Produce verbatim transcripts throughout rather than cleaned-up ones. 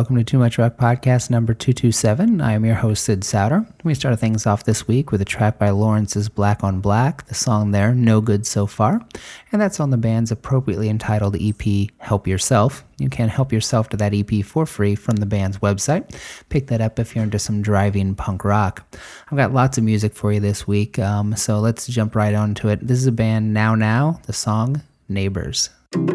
welcome to Too Much Rock Podcast number two twenty-seven. I am your host, Sid Souter. We started things off this week with a track by Lawrence's Black on Black, the song there, No Good So Far, and that's on the band's appropriately entitled E P, Help Yourself. You can help yourself to that E P for free from the band's website. Pick that up if you're into some driving punk rock. I've got lots of music for you this week, um, so let's jump right on to it. This is a band, Now Now, the song, Neighbors.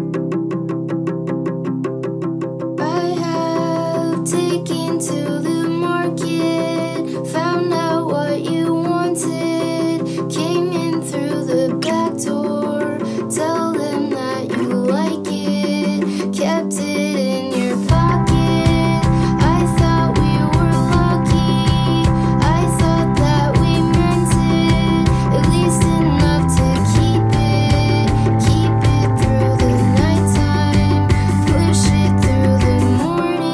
Taken to the market, found out what you wanted, came in through the back door, tell them that you like it, kept it in your pocket. I thought we were lucky, I thought that we meant it, at least enough to keep it, keep it through the nighttime, push it through the morning.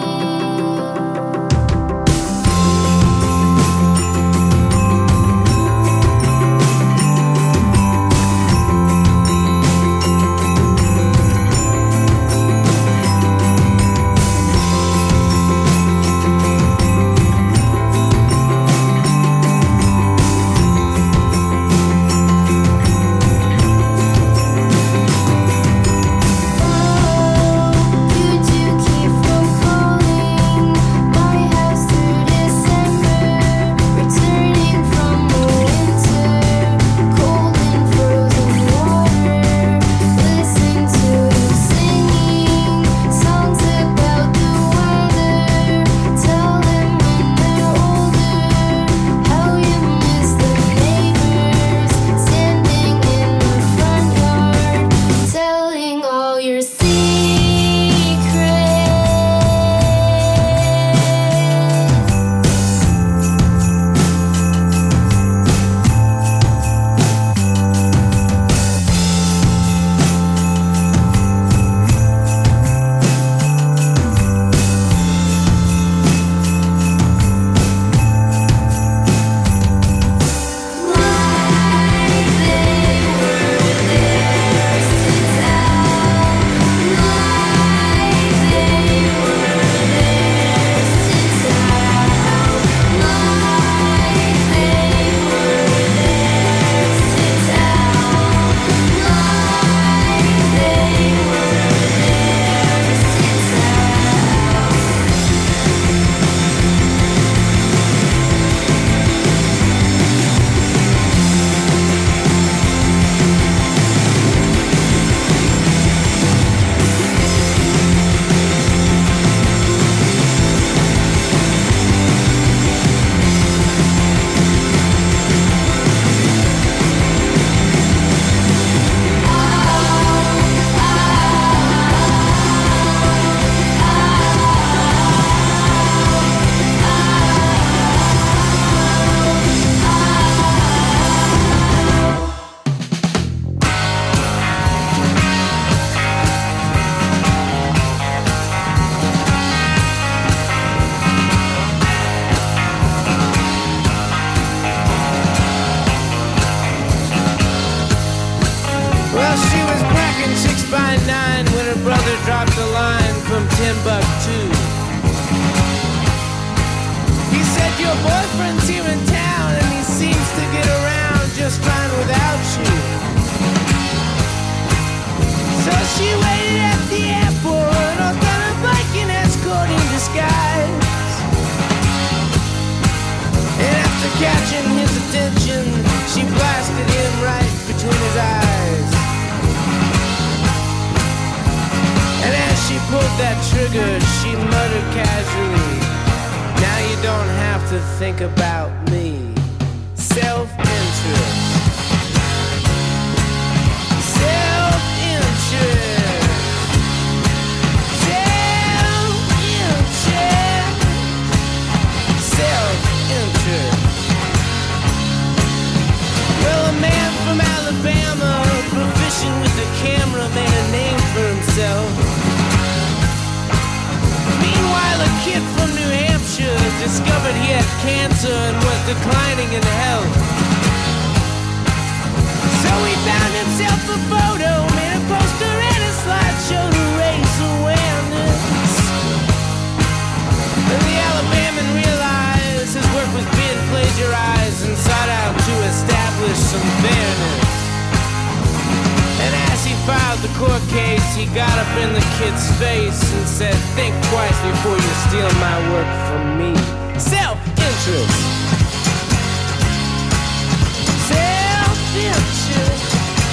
Discovered he had cancer and was declining in health. So he found himself a photo, made a poster and a slideshow to raise awareness. court case, he got up in the kid's face and said, think twice before you steal my work from me. Self-interest. Self-interest.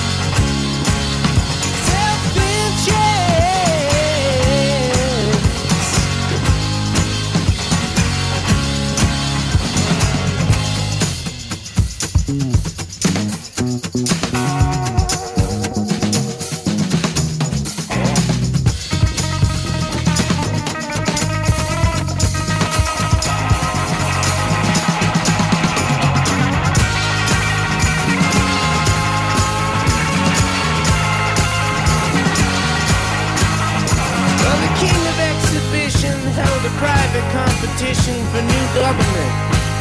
Competition for new government.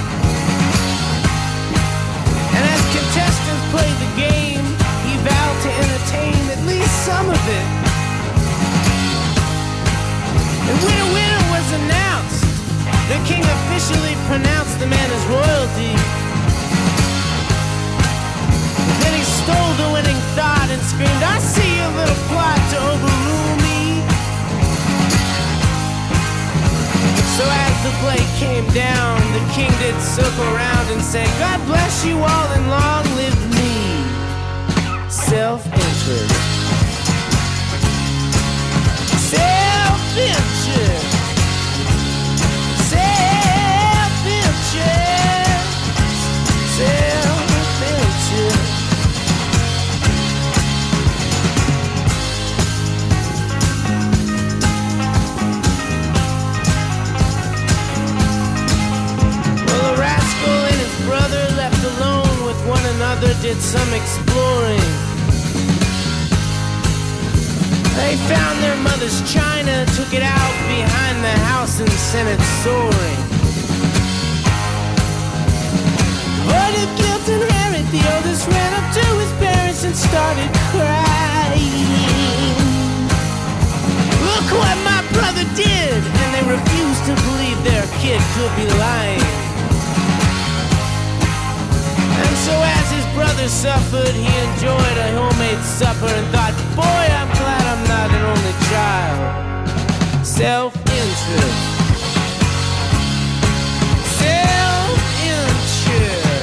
And as contestants played the game, he vowed to entertain at least some of it. And when a winner was announced, the king officially pronounced the man as royalty. Then he stole the winning thought and screamed, I see a little plot to overrule me. So as the play came down, the king did circle around and say, God bless you all and long live me. Self-interest. Self-interest. Self-interest. Self-interest. One another did some exploring. They found their mother's china, took it out behind the house and sent it soaring. Void of guilt and Harry, the oldest ran up to his parents and started crying. Look what my brother did! And they refused to believe their kid could be lying. And so as his brother suffered, he enjoyed a homemade supper and thought, boy, I'm glad I'm not an only child. Self-interest. Self-interest.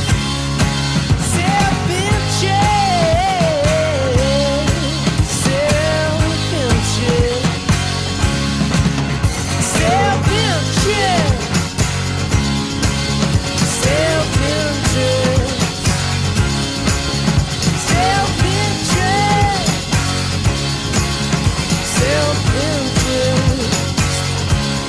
Self-interest. Self-interest. Self-interest. Self-interest.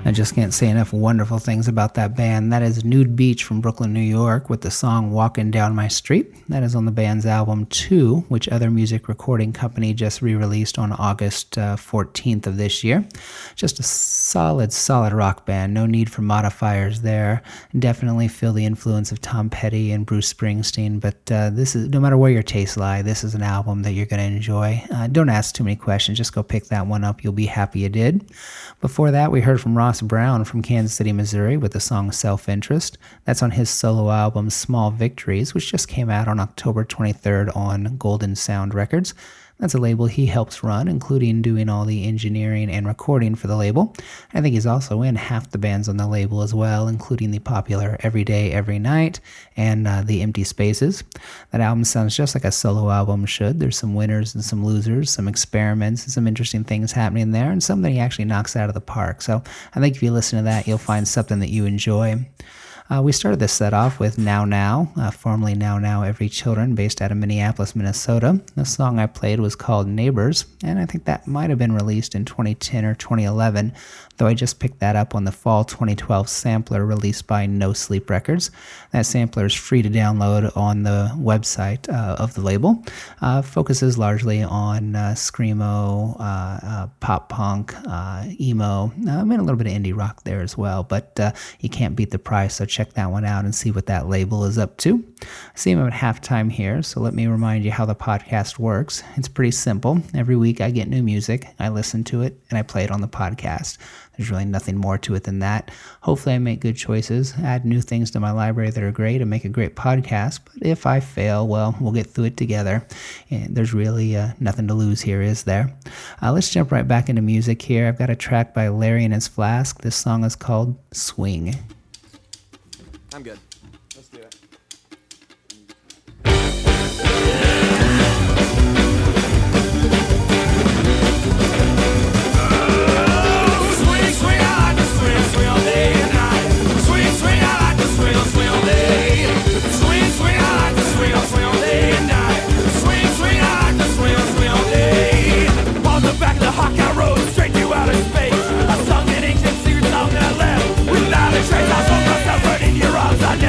I just can't say enough wonderful things about that band. That is Nude Beach from Brooklyn, New York, with the song Walking Down My Street. That is on the band's album two, which Other Music Recording Company just re-released on August uh, fourteenth of this year. Just a solid, solid rock band. No need for modifiers there. Definitely feel the influence of Tom Petty and Bruce Springsteen, but uh, this is, no matter where your tastes lie, this is an album that you're going to enjoy. Uh, don't ask too many questions. Just go pick that one up. You'll be happy you did. Before that, we heard from Ross Brown from Kansas City, Missouri with the song Self-Interest. That's on his solo album Small Victories, which just came out on October twenty-third on Golden Sound Records. That's a label he helps run, including doing all the engineering and recording for the label. I think he's also in half the bands on the label as well, including the popular Every Day, Every Night and uh, The Empty Spaces. That album sounds just like a solo album should. There's some winners and some losers, some experiments and some interesting things happening there, and some that he actually knocks out of the park. So I think if you listen to that, you'll find something that you enjoy. Uh, we started this set off with Now Now, uh, formerly Now Now Every Children, based out of Minneapolis, Minnesota. The song I played was called Neighbors, and I think that might have been released in twenty ten or twenty eleven, though I just picked that up on the fall twenty twelve sampler released by No Sleep Records. That sampler is free to download on the website uh, of the label. Uh, focuses largely on uh, screamo, uh, uh, pop punk, uh, emo, uh, and a little bit of indie rock there as well, but uh, you can't beat the price, so check that one out and see what that label is up to. I see I'm at halftime here, so let me remind you how the podcast works. It's pretty simple. Every week I get new music, I listen to it, and I play it on the podcast. There's really nothing more to it than that. Hopefully I make good choices, add new things to my library that are great, and make a great podcast. But if I fail, well, we'll get through it together. And there's really uh, nothing to lose here, is there? Uh, let's jump right back into music here. I've got a track by Larry and His Flask. This song is called Swing. I'm good. Let's do it. Swing, swing, I like to swing, swing all day and night. Swing, swing, I like to swing, swing all day. Swing, swing, I like to swing, swing all day and night. Swing, swing, I like to swing, swing all day. On the back of the Hawkeye Road, straight to outer space. I sung an ancient secret song that I left without a trace. I found myself burning your arms. I never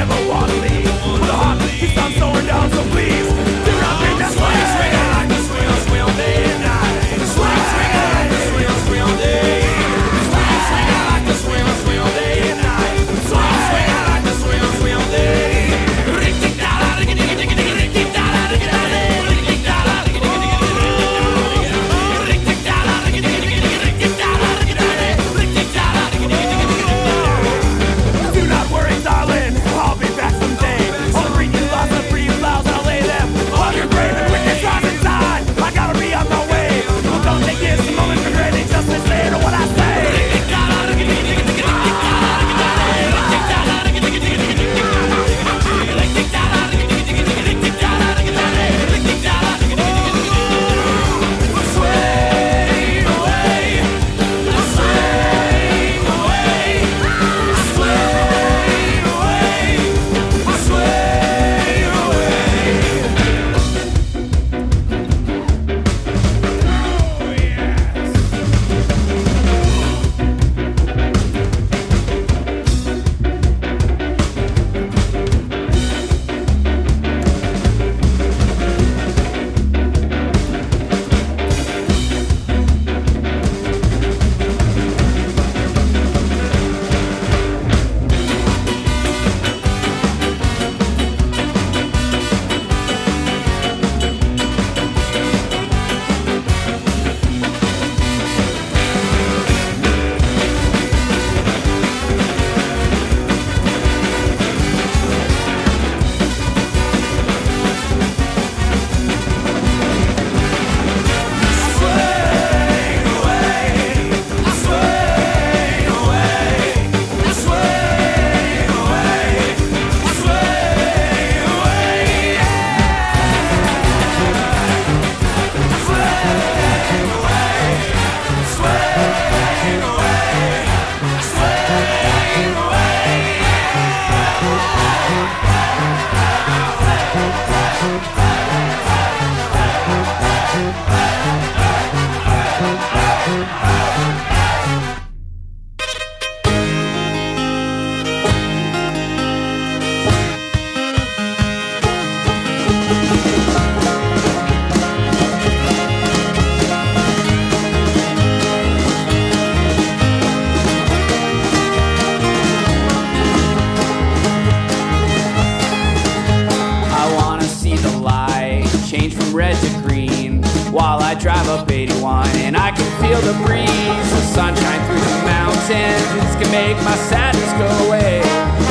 while I drive up eighty-one. And I can feel the breeze, the sunshine through the mountains can make my sadness go away.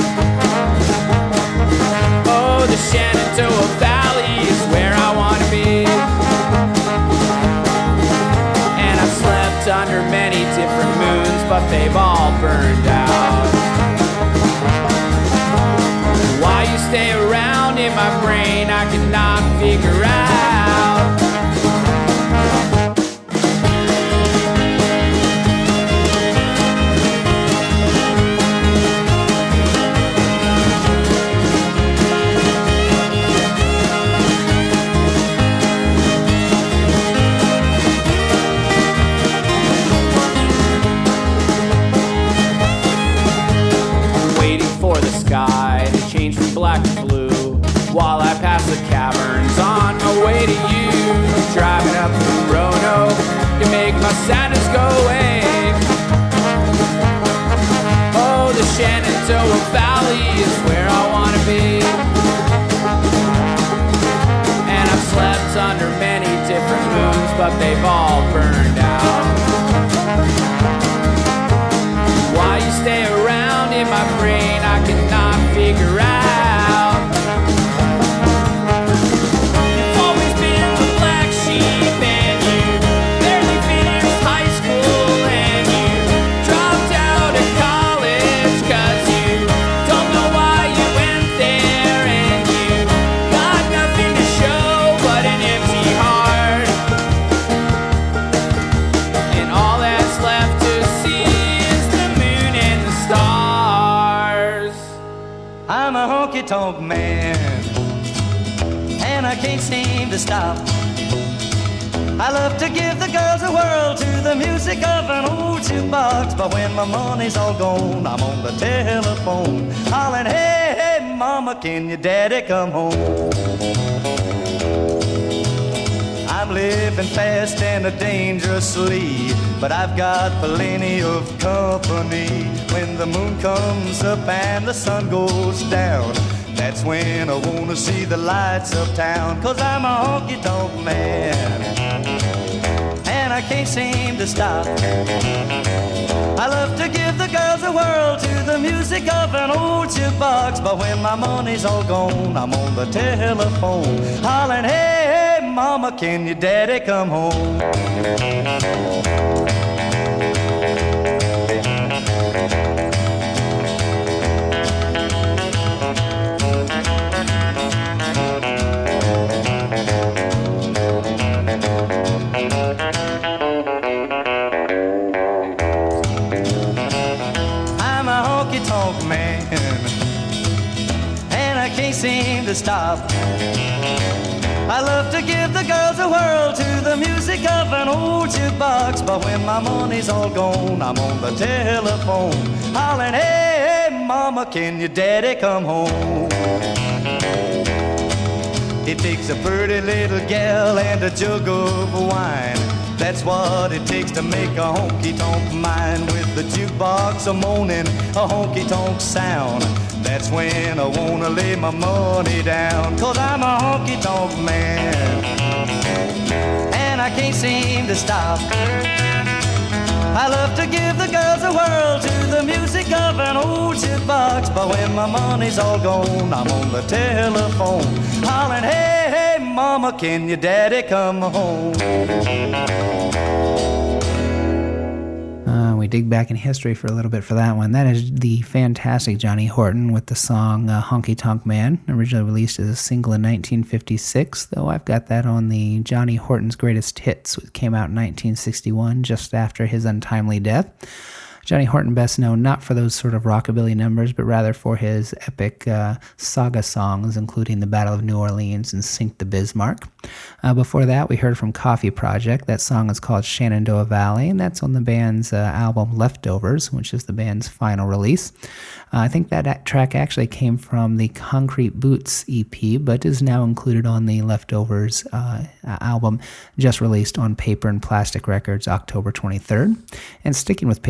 Oh, the Shenandoah Valley is where I want to be. And I've slept under many different moons, but they've all burned out. Why you stay around in my brain, I cannot figure out. Black and blue, while I pass the caverns on my way to you. Driving up from Roanoke to make my sadness go away. Oh, the Shenandoah Valley is where I want to be. And I've slept under many different moons, but they've all burned out. Why you stay around in my brain, I cannot figure out. Tonk man, and I can't seem to stop. I love to give the girls a whirl to the music of an old jukebox, but when my money's all gone, I'm on the telephone, hollering, hey, hey, mama, can your daddy come home? I'm living fast and dangerously, but I've got plenty of company. When the moon comes up and the sun goes down, that's when I wanna see the lights of town. Cause I'm a honky-tonk man, and I can't seem to stop. I love to give the girls a whirl to the music of an old jukebox, but when my money's all gone, I'm on the telephone, hollering, hey, hey, mama, can your daddy come home? Seem to stop. I love to give the girls a whirl to the music of an old jukebox, but when my money's all gone, I'm on the telephone, hollering, hey, hey, mama, can your daddy come home? It takes a pretty little gal and a jug of wine. That's what it takes to make a honky-tonk mine. With the jukebox a moaning, a honky-tonk sound, that's when I wanna lay my money down. Cause I'm a honky-tonk man, and I can't seem to stop. I love to give the girls a whirl to the music of an old jukebox, but when my money's all gone, I'm on the telephone, hollering, hey, hey, mama, can your daddy come home? Uh, we dig back in history for a little bit for that one. That is the fantastic Johnny Horton with the song uh, Honky Tonk Man, originally released as a single in nineteen fifty-six, though I've got that on the Johnny Horton's Greatest Hits, which came out in nineteen sixty-one, just after his untimely death. Johnny Horton best known not for those sort of rockabilly numbers, but rather for his epic uh, saga songs, including the Battle of New Orleans and Sink the Bismarck. Uh, before that, we heard from Coffee Project. That song is called Shenandoah Valley, and that's on the band's uh, album Leftovers, which is the band's final release. Uh, I think that track actually came from the Concrete Boots E P, but is now included on the Leftovers uh, album, just released on Paper and Plastic Records October twenty-third. And sticking with Paper and Plastic,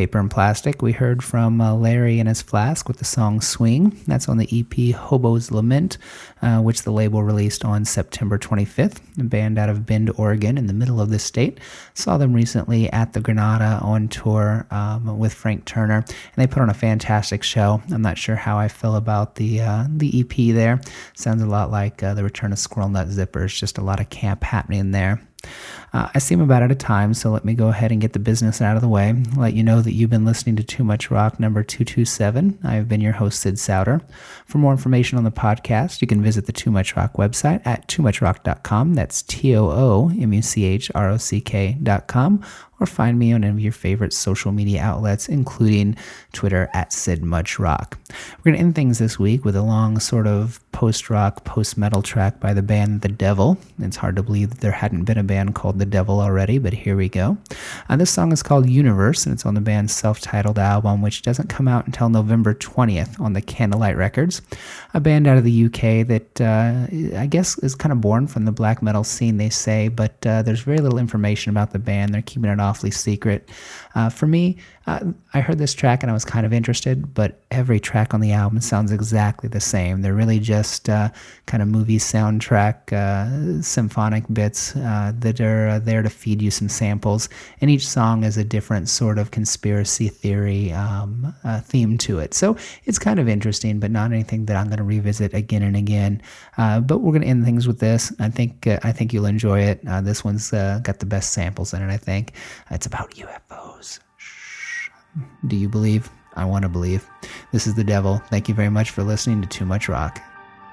Plastic, we heard from uh, Larry and his Flask with the song Swing. That's on the E P Hobo's Lament, uh, which the label released on September twenty-fifth. A band out of Bend, Oregon, in the middle of the state. Saw them recently at the Granada on tour um, with Frank Turner, and they put on a fantastic show. I'm not sure how I feel about the uh, the E P there. Sounds a lot like uh, the Return of Squirrel Nut Zippers, just a lot of camp happening there. Uh, I see them about out of time, so let me go ahead and get the business out of the way. Let you know that you've been listening to Too Much Rock number two two seven. I have been your host, Sid Souter. For more information on the podcast, you can visit the Too Much Rock website at too much rock dot com. That's T O O M U C H R O C K dot com. Or find me on any of your favorite social media outlets, including Twitter at Sid Much Rock. We're going to end things this week with a long sort of post-rock, post-metal track by the band The Devil. It's hard to believe that there hadn't been a band called The Devil already, but here we go. Uh, this song is called Universe, and it's on the band's self-titled album, which doesn't come out until November twentieth on the Candlelight Records. A band out of the U K that uh, I guess is kind of born from the black metal scene, they say, but uh, there's very little information about the band. They're keeping it awfully secret. Uh, for me, uh, I heard this track and I was kind of interested, but every track on the album sounds exactly the same. They're really just uh, kind of movie soundtrack, uh, symphonic bits uh, that are uh, there to feed you some samples, and each song is a different sort of conspiracy theory um, uh, theme to it. So it's kind of interesting, but not anything that I'm going to revisit again and again. Uh, but we're going to end things with this. I think uh, I think you'll enjoy it. Uh, this one's uh, got the best samples in it, I think. It's about U F Os. Shh. Do you believe? I want to believe. This is The Devil. Thank you very much for listening to Too Much Rock.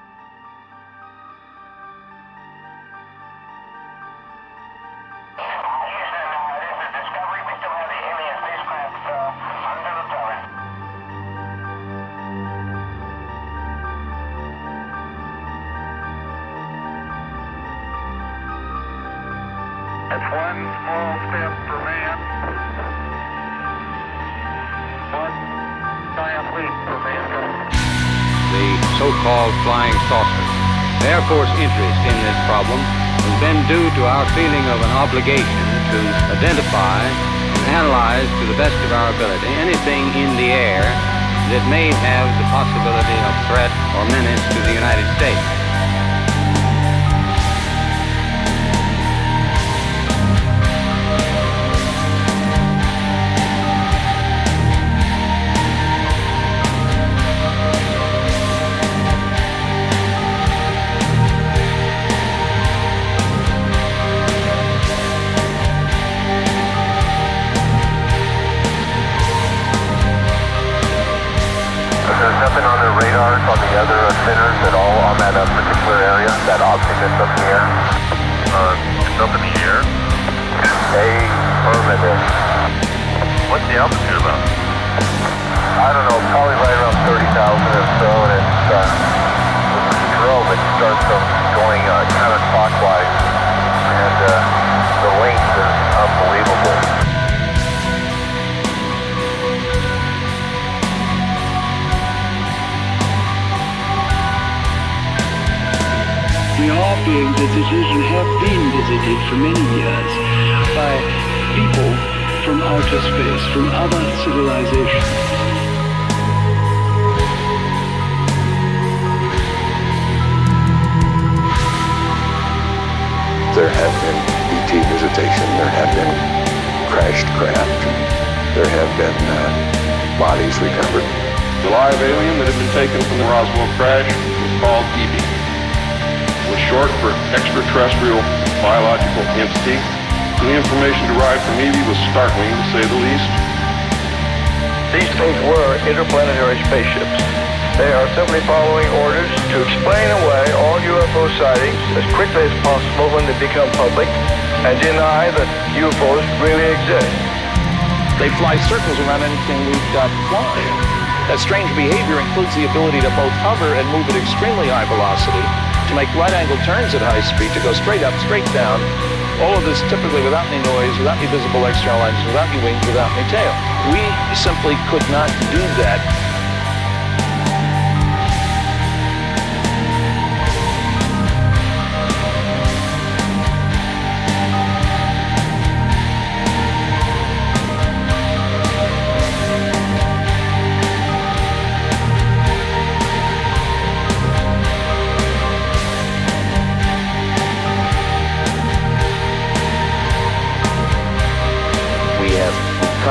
It's one small step for man, one giant leap for mankind. The so-called flying saucers. Air Force interest in this problem has been due to our feeling of an obligation to identify and analyze to the best of our ability anything in the air that may have the possibility of threat or menace to the United States. There's nothing on their radars on the other centers at all on that uh, particular area, that object that's up in the air? Uh, it's up in the air? Affirmative. What's the altitude about? I don't know, probably right around thirty thousand or so, and it's, uh, with the strobe, it starts going uh, counterclockwise, and uh, the length is unbelievable. We are being visited and have been visited for many years by people from outer space, from other civilizations. There have been E T visitation, there have been crashed craft, there have been uh, bodies recovered. The live alien that had been taken from the Roswell crash was called E B. Was short for extraterrestrial biological entity. The information derived from E B was startling, to say the least. These things were interplanetary spaceships. They are simply following orders to explain away all U F O sightings as quickly as possible when they become public and deny that U F Os really exist. They fly circles around anything we've got flying. That strange behavior includes the ability to both hover and move at extremely high velocity, to make right-angled turns at high speed, to go straight up, straight down. All of this typically without any noise, without any visible external engines, without any wings, without any tail. We simply could not do that.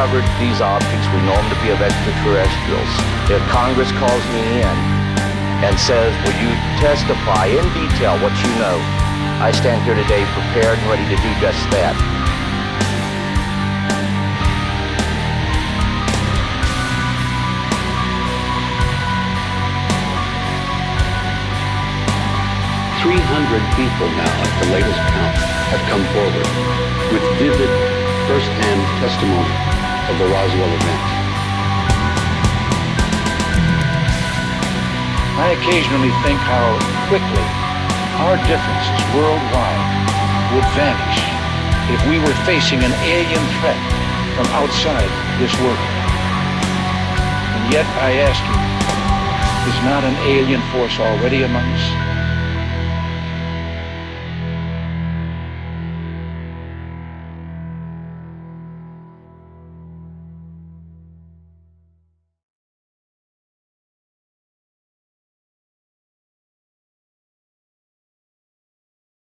discovered these objects. We know them to be of extraterrestrials. If Congress calls me in and says, will you testify in detail what you know, I stand here today prepared and ready to do just that. three hundred people now, at the latest count, have come forward with vivid, first-hand testimony of the Roswell event. I occasionally think how quickly our differences worldwide would vanish if we were facing an alien threat from outside this world. And yet I ask you, is not an alien force already among us?